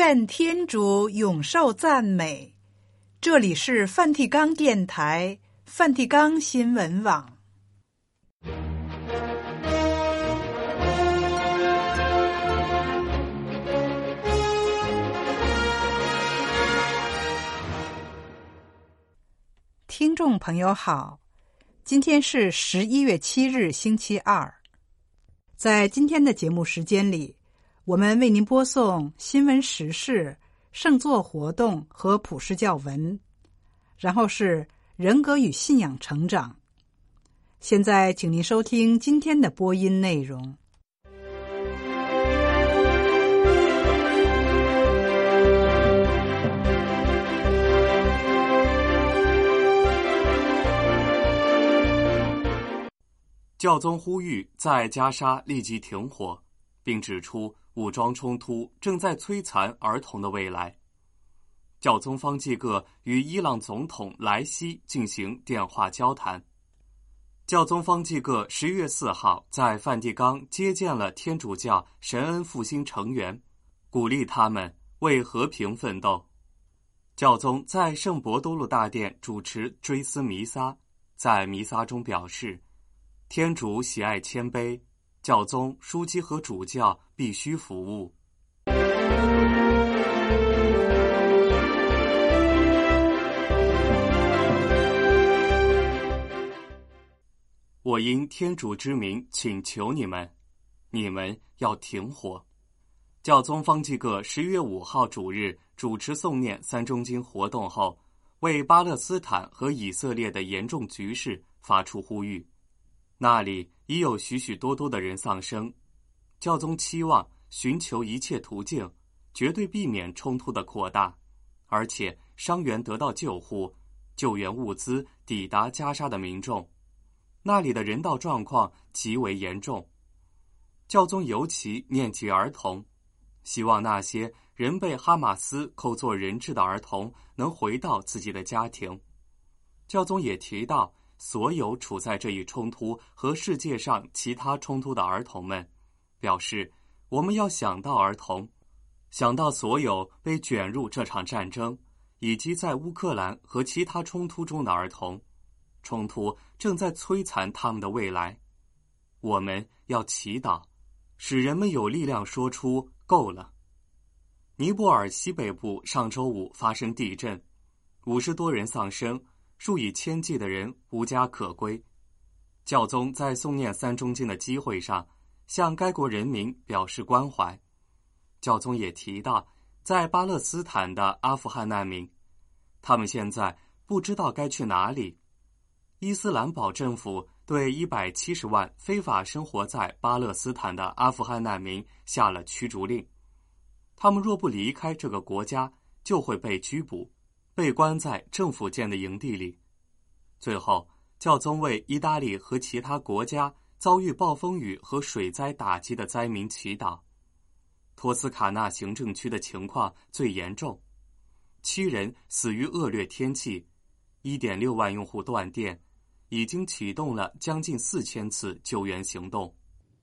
愿天主永受赞美。这里是梵蒂冈电台、梵蒂冈新闻网。听众朋友好，今天是11月7日星期二。在今天的节目时间里，我们为您播送新闻时事、圣座活动和普世教文，然后是人格与信仰成长。现在请您收听今天的播音内容。 教宗呼吁在加沙立即停火，并指出武装冲突正在摧残儿童的未来。教宗方济各与伊朗总统莱西进行电话交谈。教宗方济各10月4号在梵蒂冈接见了天主教神恩复兴成员，鼓励他们为和平奋斗。教宗在圣伯多禄大殿主持追思弥撒，在弥撒中表示，天主喜爱谦卑，教宗、枢机和主教必须服务。我因天主之名请求你们，你们要停火。教宗方济各10月5号主日主持诵念三中经活动后，为巴勒斯坦和以色列的严重局势发出呼吁。那里已有许许多多的人丧生，教宗期望寻求一切途径，绝对避免冲突的扩大，而且伤员得到救护，救援物资抵达加沙的民众。那里的人道状况极为严重。教宗尤其念及儿童，希望那些仍被哈马斯扣作人质的儿童能回到自己的家庭。教宗也提到所有处在这一冲突和世界上其他冲突的儿童们，表示我们要想到儿童，想到所有被卷入这场战争，以及在乌克兰和其他冲突中的儿童。冲突正在摧残他们的未来。我们要祈祷，使人们有力量说出够了。尼泊尔西北部上周五发生地震，50多人丧生，数以千计的人无家可归。教宗在诵念三中经的机会上，向该国人民表示关怀。教宗也提到，在巴勒斯坦的阿富汗难民，他们现在不知道该去哪里。伊斯兰堡政府对170万非法生活在巴勒斯坦的阿富汗难民下了驱逐令，他们若不离开这个国家，就会被拘捕，被关在政府建的营地里。最后，教宗为意大利和其他国家遭遇暴风雨和水灾打击的灾民祈祷。托斯卡纳行政区的情况最严重，7人死于恶劣天气， 1.6 万用户断电，已经启动了将近4000次救援行动。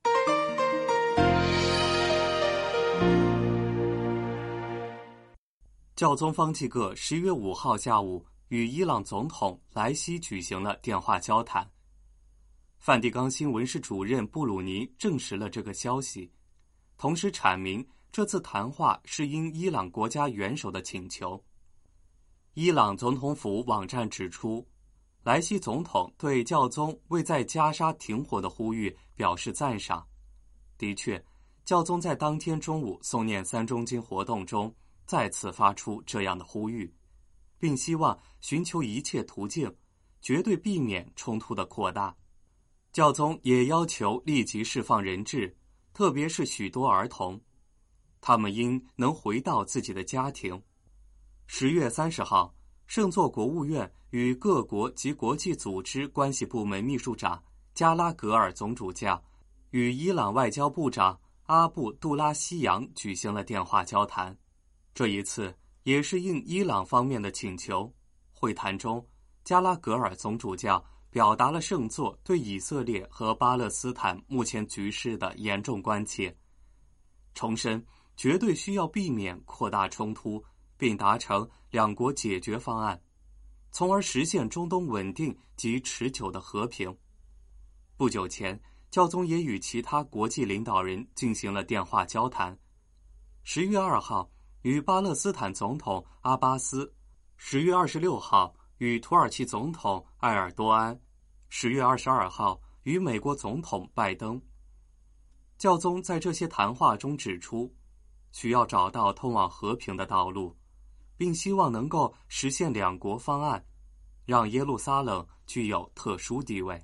教宗方济各10月5号下午与伊朗总统莱西举行了电话交谈。梵蒂冈新闻室主任布鲁尼证实了这个消息，同时阐明这次谈话是因伊朗国家元首的请求。伊朗总统府网站指出，莱西总统对教宗为在加沙停火的呼吁表示赞赏。的确，教宗在当天中午诵念三中经活动中再次发出这样的呼吁，并希望寻求一切途径，绝对避免冲突的扩大。教宗也要求立即释放人质，特别是许多儿童，他们应能回到自己的家庭。10月30号，圣座国务院与各国及国际组织关系部门秘书长加拉格尔总主教与伊朗外交部长阿布杜拉希扬举行了电话交谈。这一次也是应伊朗方面的请求。会谈中，加拉格尔总主教表达了圣座对以色列和巴勒斯坦目前局势的严重关切，重申绝对需要避免扩大冲突，并达成两国解决方案，从而实现中东稳定及持久的和平。不久前，教宗也与其他国际领导人进行了电话交谈。10月2号与巴勒斯坦总统阿巴斯，10月26号与土耳其总统埃尔多安，10月22号与美国总统拜登。教宗在这些谈话中指出，需要找到通往和平的道路，并希望能够实现两国方案，让耶路撒冷具有特殊地位。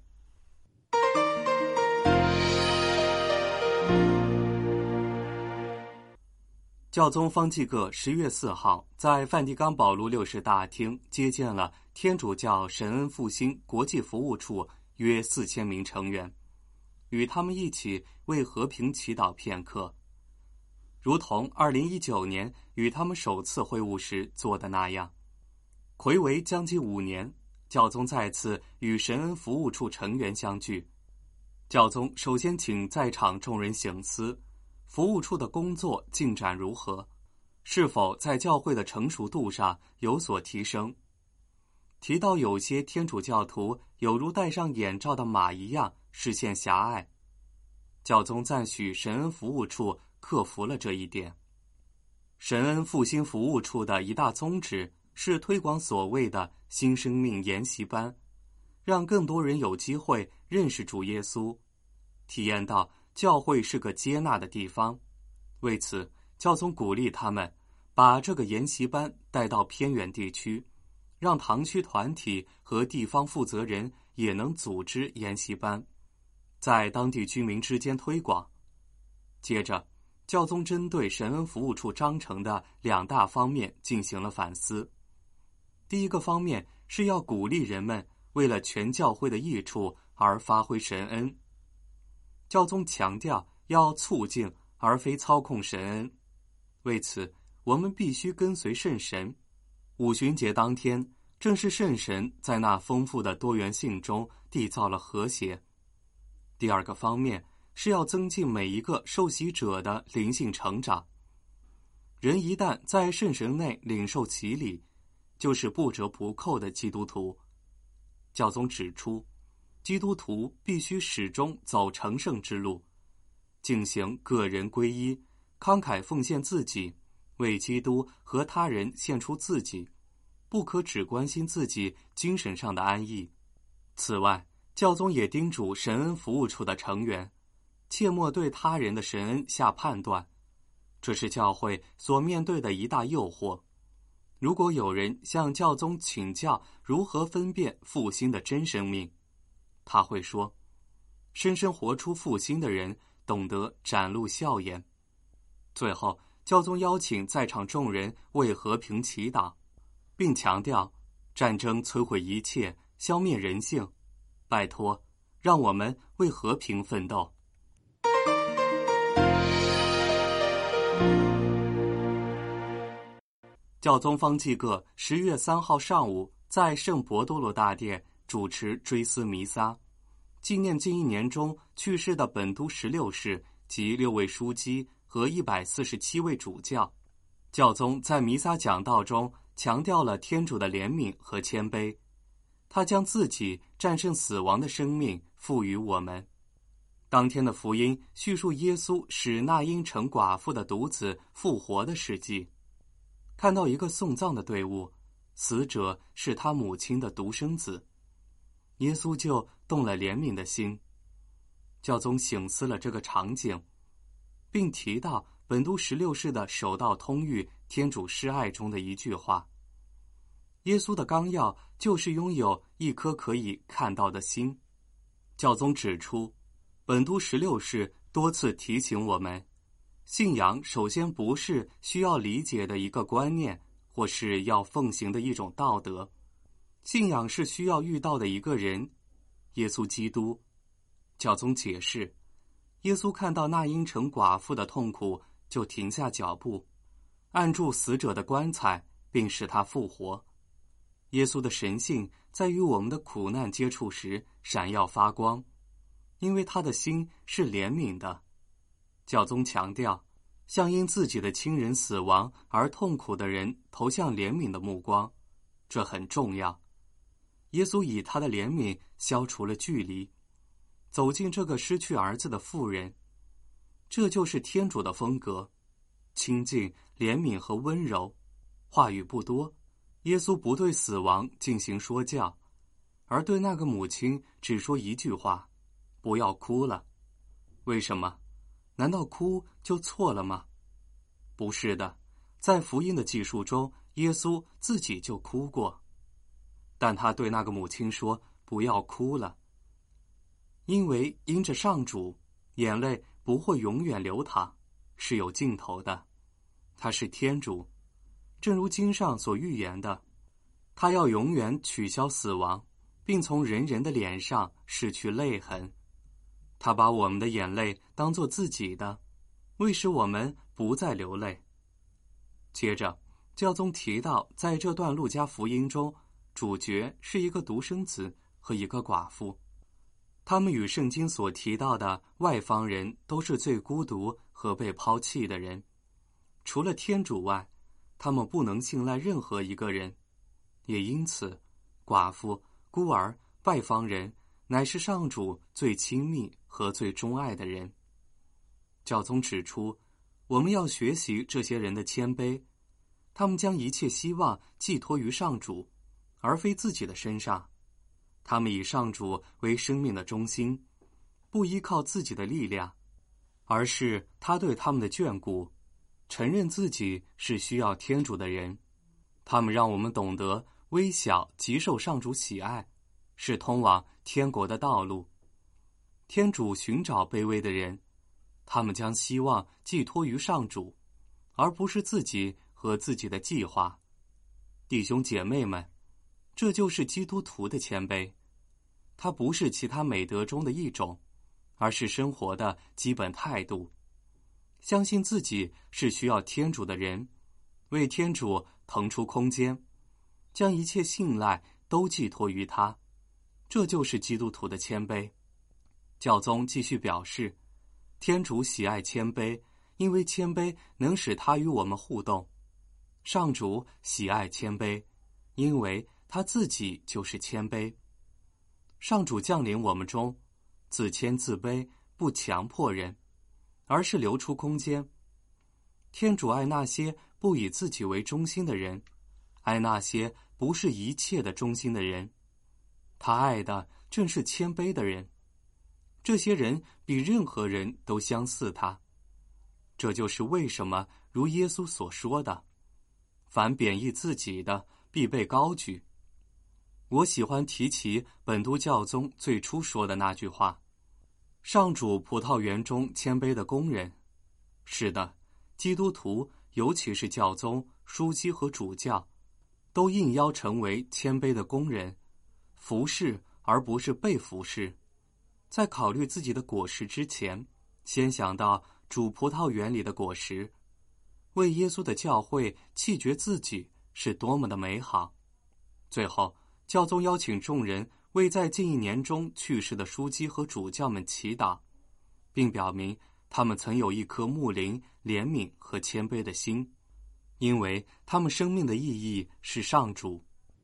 教宗方济各10月4号在梵蒂冈保禄6世大厅接见了天主教神恩复兴国际服务处约4000名成员，与他们一起为和平祈祷片刻，如同2019年与他们首次会晤时做的那样。睽违将近5年，教宗再次与神恩服务处成员相聚。教宗首先请在场众人省思，服务处的工作进展如何，是否在教会的成熟度上有所提升。提到有些天主教徒有如戴上眼罩的马一样视线狭隘，教宗赞许神恩服务处克服了这一点。神恩复兴服务处的一大宗旨是推广所谓的新生命研习班，让更多人有机会认识主耶稣，体验到教会是个接纳的地方。为此，教宗鼓励他们把这个研习班带到偏远地区，让堂区团体和地方负责人也能组织研习班，在当地居民之间推广。接着，教宗针对神恩服务处章程的2大方面进行了反思。第一个方面是要鼓励人们为了全教会的益处而发挥神恩。教宗强调要促进而非操控神恩，为此我们必须跟随圣神。五旬节当天，正是圣神在那丰富的多元性中缔造了和谐。第二个方面是要增进每一个受洗者的灵性成长。人一旦在圣神内领受洗礼，就是不折不扣的基督徒。教宗指出，基督徒必须始终走成圣之路，进行个人皈依，慷慨奉献自己，为基督和他人献出自己，不可只关心自己精神上的安逸。此外，教宗也叮嘱神恩服务处的成员，切莫对他人的神恩下判断，这是教会所面对的一大诱惑。如果有人向教宗请教如何分辨复兴的真生命，他会说，深深活出复兴的人懂得展露笑颜。最后，教宗邀请在场众人为和平祈祷，并强调战争摧毁一切，消灭人性，拜托，让我们为和平奋斗。教宗方济各10月3号上午在圣伯多禄大殿主持追思弥撒，纪念近1年中去世的本笃16世及6位枢机和147位主教。教宗在弥撒讲道中强调了天主的怜悯和谦卑，他将自己战胜死亡的生命赋予我们。当天的福音叙述耶稣使那因城寡妇的独子复活的事迹。看到一个送葬的队伍，死者是他母亲的独生子，耶稣就动了怜悯的心。教宗省思了这个场景，并提到本笃16世的守道通谕天主施爱中的一句话：耶稣的纲要就是拥有一颗可以看到的心。教宗指出，本笃16世多次提醒我们，信仰首先不是需要理解的一个观念，或是要奉行的一种道德，信仰是需要遇到的一个人，耶稣基督。教宗解释，耶稣看到那因城寡妇的痛苦，就停下脚步，按住死者的棺材，并使他复活。耶稣的神性在与我们的苦难接触时闪耀发光，因为他的心是怜悯的。教宗强调， 向因自己的亲人死亡而痛苦的人投向怜悯的目光，这很重要。耶稣以他的怜悯消除了距离，走进这个失去儿子的妇人。这就是天主的风格，亲近、怜悯和温柔。话语不多，耶稣不对死亡进行说教，而对那个母亲只说一句话：不要哭了。为什么？难道哭就错了吗？不是的，在福音的记述中，耶稣自己就哭过。但他对那个母亲说：不要哭了。因为因着上主，眼泪不会永远流淌，是有尽头的。他是天主，正如经上所预言的，他要永远取消死亡，并从人人的脸上拭去泪痕。他把我们的眼泪当作自己的，为使我们不再流泪。接着，教宗提到，在这段路加福音中，主角是一个独生子和一个寡妇。他们与圣经所提到的外方人都是最孤独和被抛弃的人。除了天主外，他们不能信赖任何一个人。也因此，寡妇、孤儿、外方人乃是上主最亲密和最钟爱的人。教宗指出，我们要学习这些人的谦卑，他们将一切希望寄托于上主，而非自己的身上。他们以上主为生命的中心，不依靠自己的力量，而是他对他们的眷顾，承认自己是需要天主的人。他们让我们懂得微小极受上主喜爱，是通往天国的道路。天主寻找卑微的人，他们将希望寄托于上主，而不是自己和自己的计划。弟兄姐妹们，这就是基督徒的谦卑。它不是其他美德中的一种，而是生活的基本态度。相信自己是需要天主的人，为天主腾出空间，将一切信赖都寄托于他。这就是基督徒的谦卑。教宗继续表示，天主喜爱谦卑，因为谦卑能使他与我们互动。上主喜爱谦卑，因为他自己就是谦卑。上主降临我们中，自谦自卑，不强迫人，而是留出空间。天主爱那些不以自己为中心的人，爱那些不是一切的中心的人。他爱的正是谦卑的人，这些人比任何人都相似他。这就是为什么如耶稣所说的，凡贬义自己的，必被高举。我喜欢提起本笃教宗最初说的那句话：上主葡萄园中谦卑的工人。是的，基督徒，尤其是教宗、枢机和主教，都应邀成为谦卑的工人，服侍而不是被服侍。在考虑自己的果实之前，先想到主葡萄园里的果实，为耶稣的教会弃绝自己是多么的美好。最后，教宗邀请众人为在近1年中去世的枢机和主教们祈祷，并表明他们曾有一颗睦邻、怜悯和谦卑的心，因为他们生命的意义是上主。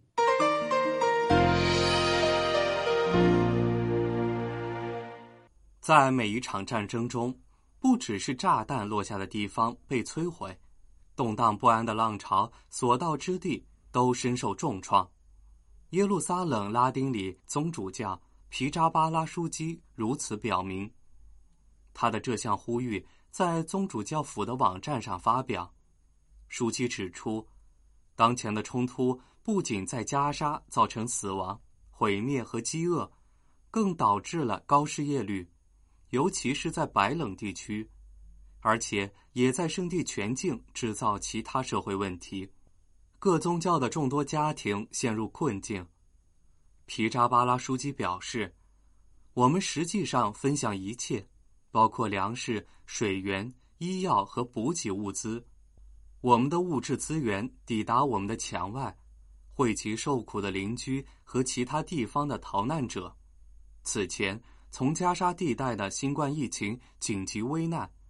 在每一场战争中，不只是炸弹落下的地方被摧毁，动荡不安的浪潮所到之地都深受重创。耶路撒冷拉丁里宗主教皮扎巴拉枢机如此表明。他的这项呼吁在宗主教府的网站上发表。枢机指出，当前的冲突不仅在加沙造成死亡、毁灭和饥饿，更导致了高失业率，尤其是在白冷地区，而且也在圣地全境制造其他社会问题。各宗教的众多家庭陷入困境。皮扎巴拉枢机表示，我们实际上分享一切，包括粮食、水源、医药和补给物资。我们的物质资源抵达我们的墙外，惠及受苦的邻居和其他地方的逃难者。此前，从加沙地带的新冠疫情紧急危难，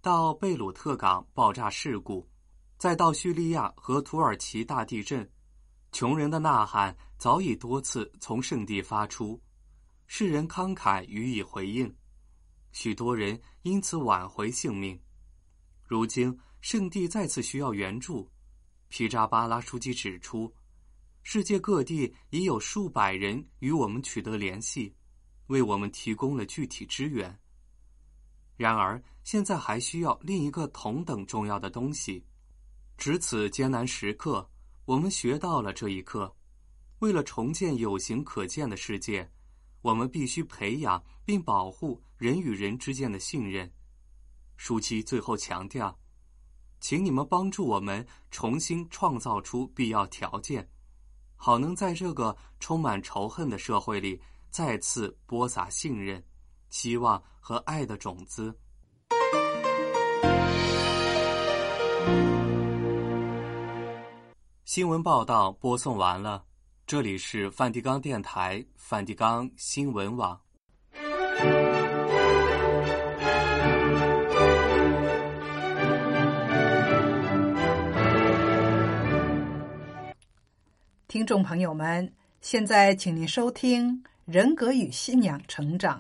到贝鲁特港爆炸事故，再到叙利亚和土耳其大地震，穷人的呐喊早已多次从圣地发出，世人慷慨予以回应，许多人因此挽回性命。如今圣地再次需要援助，皮扎巴拉书记指出，世界各地已有数百人与我们取得联系，为我们提供了具体支援。然而现在还需要另一个同等重要的东西。值此艰难时刻，我们学到了这一课，为了重建有形可见的世界，我们必须培养并保护人与人之间的信任。书记最后强调，请你们帮助我们重新创造出必要条件，好能在这个充满仇恨的社会里再次播撒信任、希望和爱的种子。新闻报道播送完了，这里是梵蒂冈电台梵蒂冈新闻网。 听众朋友们，现在请您收听《人格与信仰成长》。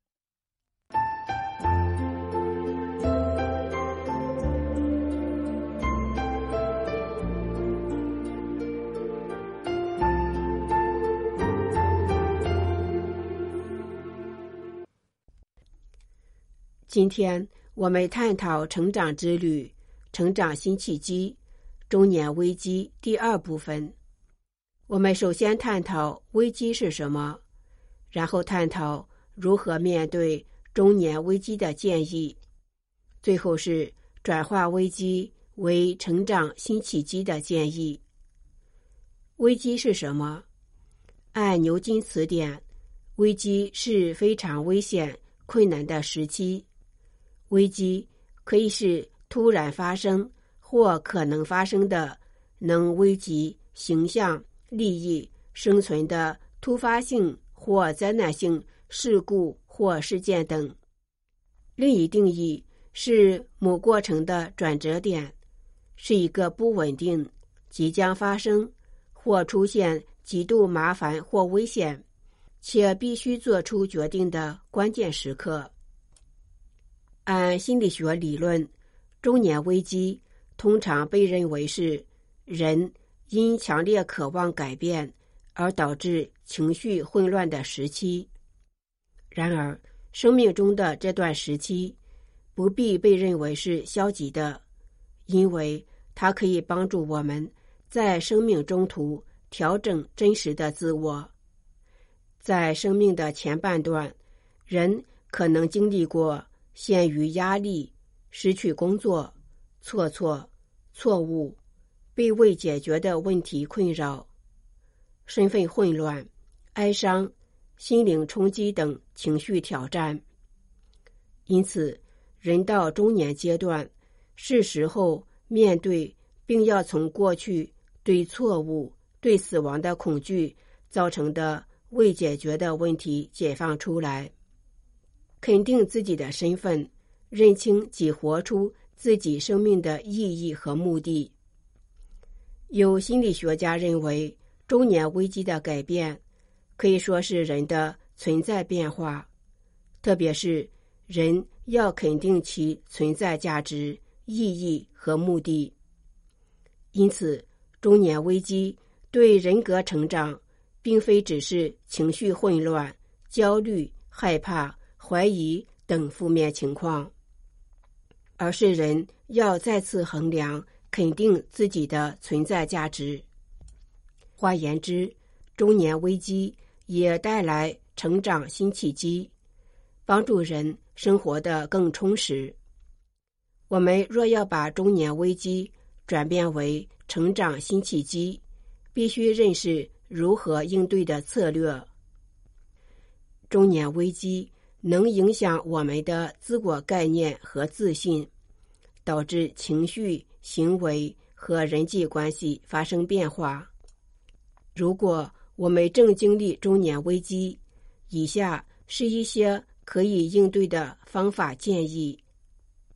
今天我们探讨成长之旅、成长新契机、中年危机第二部分。我们首先探讨危机是什么，然后探讨如何面对中年危机的建议，最后是转化危机为成长新契机的建议。危机是什么？按牛津词典，危机是非常危险、困难的时期。危机可以是突然发生或可能发生的能危及形象、利益、生存的突发性或灾难性事故或事件等。另一定义是某过程的转折点，是一个不稳定、即将发生或出现极度麻烦或危险，且必须做出决定的关键时刻。按心理学理论，中年危机通常被认为是人因强烈渴望改变而导致情绪混乱的时期。然而，生命中的这段时期不必被认为是消极的，因为它可以帮助我们在生命中途调整真实的自我。在生命的前半段，人可能经历过陷于压力、失去工作、错误、被未解决的问题困扰、身份混乱、哀伤、心灵冲击等情绪挑战。因此，人到中年阶段，是时候面对并要从过去对错误、对死亡的恐惧造成的未解决的问题解放出来，肯定自己的身份，认清及活出自己生命的意义和目的。有心理学家认为，中年危机的改变可以说是人的存在变化，特别是人要肯定其存在价值、意义和目的。因此，中年危机对人格成长并非只是情绪混乱、焦虑、害怕、怀疑等负面情况，而是人要再次衡量、肯定自己的存在价值。换言之，中年危机也带来成长新契机，帮助人生活得更充实。我们若要把中年危机转变为成长新契机，必须认识如何应对的策略。中年危机能影响我们的自我概念和自信，导致情绪、行为和人际关系发生变化。如果我们正经历中年危机，以下是一些可以应对的方法建议。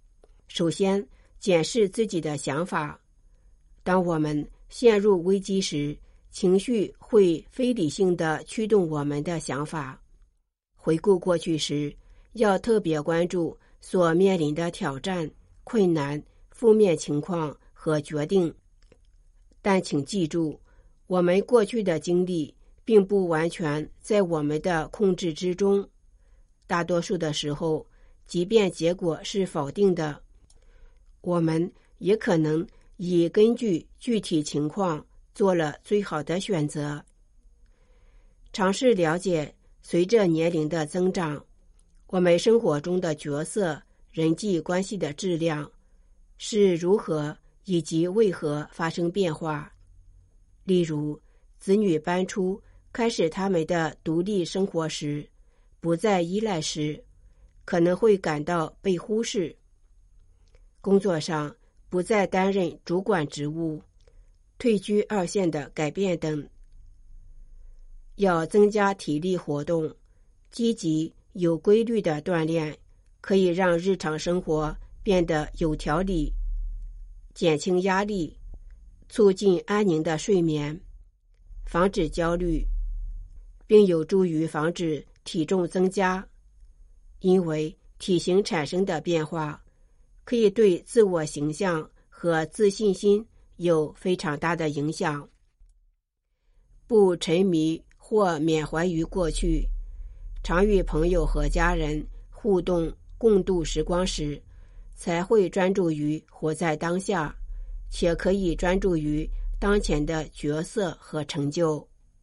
首先检视自己的想法。当我们陷入危机时，情绪会非理性地驱动我们的想法。回顾过去时，要特别关注所面临的挑战、困难、负面情况和决定。但请记住，我们过去的经历并不完全在我们的控制之中。大多数的时候，即便结果是否定的，我们也可能已根据具体情况做了最好的选择。尝试了解随着年龄的增长，我们生活中的角色、人际关系的质量是如何以及为何发生变化。例如，子女搬出，开始他们的独立生活时，不再依赖时，可能会感到被忽视；工作上不再担任主管职务，退居二线的改变等。要增加体力活动，积极有规律的锻炼，可以让日常生活变得有条理，减轻压力，促进安宁的睡眠，防止焦虑，并有助于防止体重增加。因为体型产生的变化可以对自我形象和自信心有非常大的影响。不沉迷或缅怀于过去，常与朋友和家人互动共度时光时，才会专注于活在当下，且可以专注于当前的角色和成就。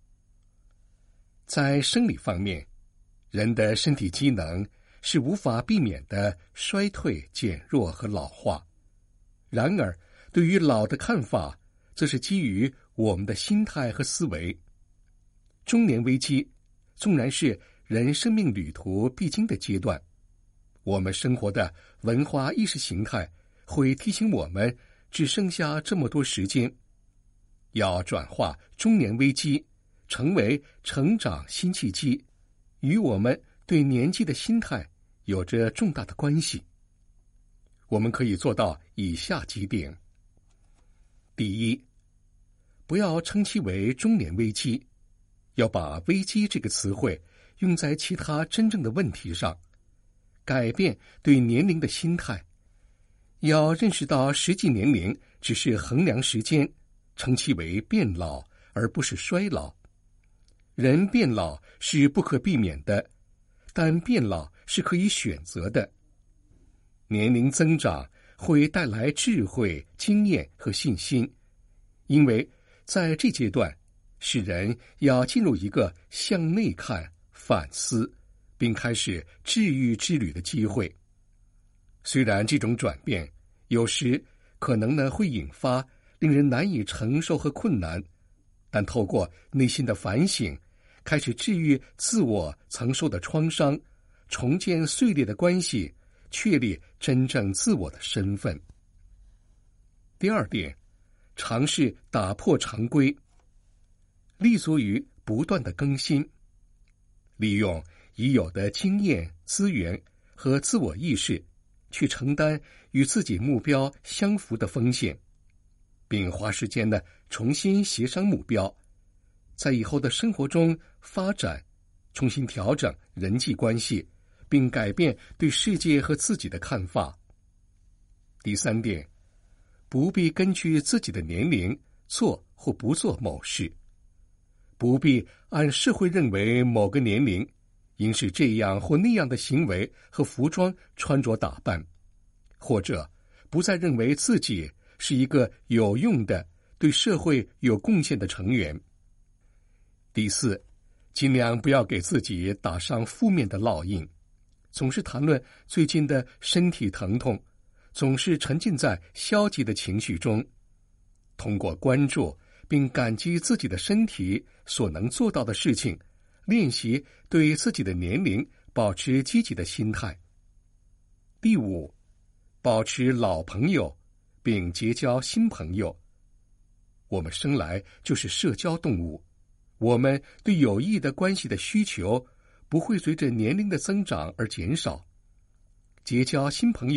在生理方面，人的身体机能是无法避免的衰退、减弱和老化。然而，对于老的看法，则是基于我们的心态和思维。中年危机纵然是人生命旅途必经的阶段，我们生活的文化意识形态会提醒我们只剩下这么多时间。要转化中年危机成为成长新契机，与我们对年纪的心态有着重大的关系。我们可以做到以下几点。第一，不要称其为中年危机，要把危机这个词汇用在其他真正的问题上，改变对年龄的心态。要认识到实际年龄只是衡量时间，称其为变老而不是衰老。人变老是不可避免的，但变老是可以选择的。年龄增长会带来智慧、经验和信心，因为在这阶段，使人要进入一个向内看、反思，并开始治愈之旅的机会。虽然这种转变有时可能会引发令人难以承受和困难，但透过内心的反省，开始治愈自我曾受的创伤，重建碎裂的关系，确立真正自我的身份。第二点，尝试打破常规，立足于不断的更新，利用已有的经验、资源和自我意识，去承担与自己目标相符的风险，并花时间重新协商目标，在以后的生活中发展，重新调整人际关系，并改变对世界和自己的看法。第三点，不必根据自己的年龄做或不做某事，不必按社会认为某个年龄应是这样或那样的行为和服装穿着打扮，或者不再认为自己是一个有用的、对社会有贡献的成员。第四，尽量不要给自己打上负面的烙印，总是谈论最近的身体疼痛，总是沉浸在消极的情绪中。通过关注并感激自己的身体所能做到的事情，练习对自己的年龄保持积极的心态。第五，保持老朋友并结交新朋友。我们生来就是社交动物，我们对有益的关系的需求不会随着年龄的增长而减少。结交新朋友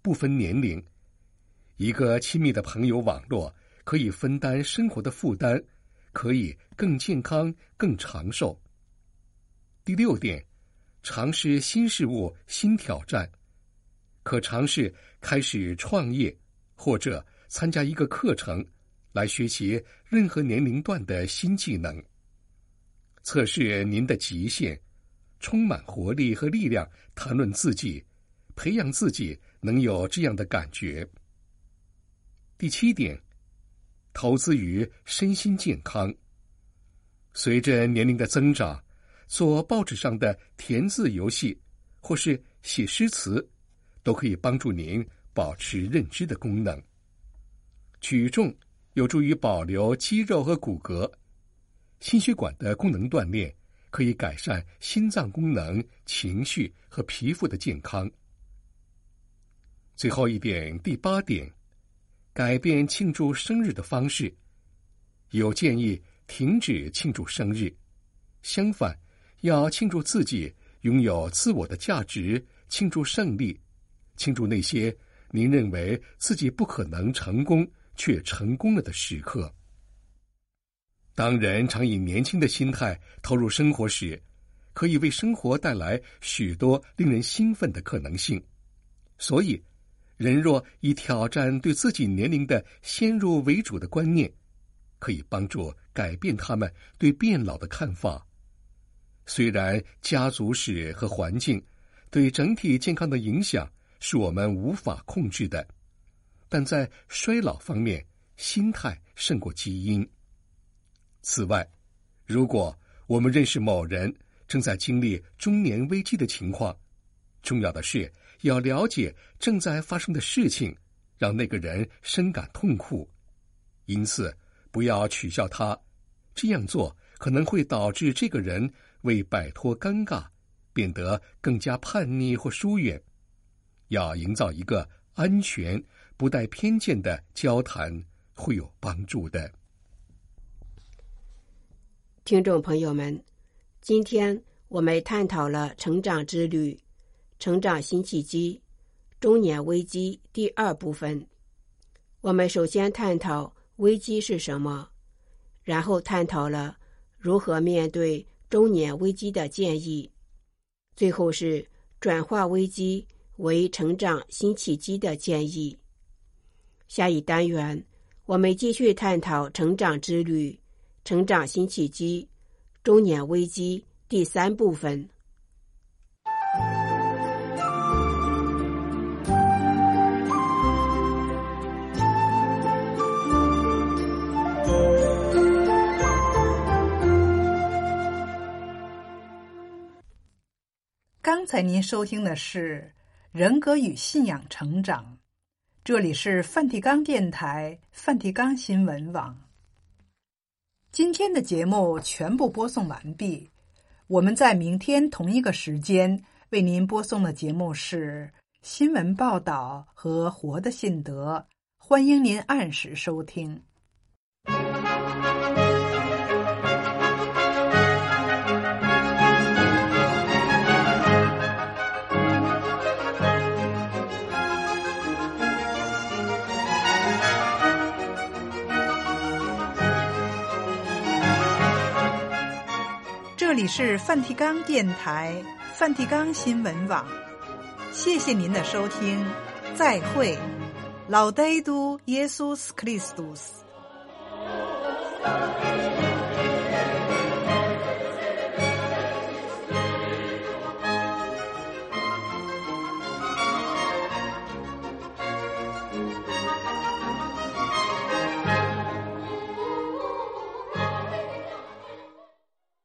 不分年龄。一个亲密的朋友网络可以分担生活的负担，可以更健康、更长寿。第6点，尝试新事物、新挑战，可尝试开始创业，或者参加一个课程，来学习任何年龄段的新技能。测试您的极限，充满活力和力量，谈论自己，培养自己能有这样的感觉。第7点，投资于身心健康。随着年龄的增长，做报纸上的填字游戏或是写诗词，都可以帮助您保持认知的功能。举重有助于保留肌肉和骨骼，心血管的功能锻炼可以改善心脏功能、情绪和皮肤的健康。最后一点，第8点，改变庆祝生日的方式。有建议停止庆祝生日，相反，要庆祝自己拥有自我的价值，庆祝胜利，庆祝那些您认为自己不可能成功却成功了的时刻。当人常以年轻的心态投入生活时，可以为生活带来许多令人兴奋的可能性。所以，人若以挑战对自己年龄的先入为主的观念，可以帮助改变他们对变老的看法。虽然家族史和环境对整体健康的影响是我们无法控制的，但在衰老方面，心态胜过基因。此外，如果我们认识某人正在经历中年危机的情况，重要的是要了解正在发生的事情，让那个人深感痛苦。因此，不要取笑他，这样做可能会导致这个人为摆脱尴尬，变得更加叛逆或疏远。要营造一个安全、不带偏见的交谈，会有帮助的。 听众朋友们，今天我们探讨了成长之旅、成长新契机、中年危机第2部分。我们首先探讨危机是什么，然后探讨了如何面对中年危机的建议，最后是转化危机为成长新契机的建议。下一单元，我们继续探讨成长之旅、成长新契机、中年危机第3部分。 刚才您收听的是人格与信仰成长，这里是梵蒂冈电台梵蒂冈新闻网。今天的节目全部播送完毕，我们在明天同一个时间为您播送的节目是新闻报道和活的信德，欢迎您按时收听。这里是梵蒂冈电台梵蒂冈新闻网，谢谢您的收听，再会。Laudetur Jesus Christus。